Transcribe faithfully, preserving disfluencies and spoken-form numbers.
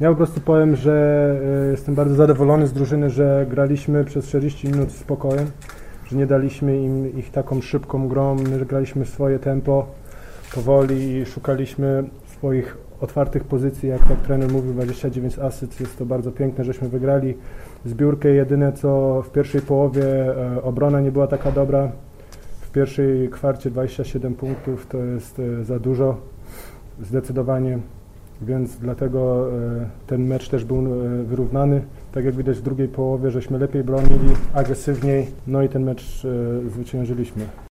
Ja po prostu powiem, że jestem bardzo zadowolony z drużyny, że graliśmy przez czterdzieści minut z spokojem, że nie daliśmy im ich taką szybką grą, że graliśmy swoje tempo, powoli i szukaliśmy swoich otwartych pozycji, jak tak trener mówił, dwadzieścia dziewięć asyst, jest to bardzo piękne, żeśmy wygrali zbiórkę. Jedyne co w pierwszej połowie obrona nie była taka dobra, w pierwszej kwarcie dwadzieścia siedem punktów to jest za dużo, zdecydowanie. Więc dlatego ten mecz też był wyrównany. Tak jak widać w drugiej połowie, żeśmy lepiej bronili, agresywniej, no i ten mecz zwyciężyliśmy.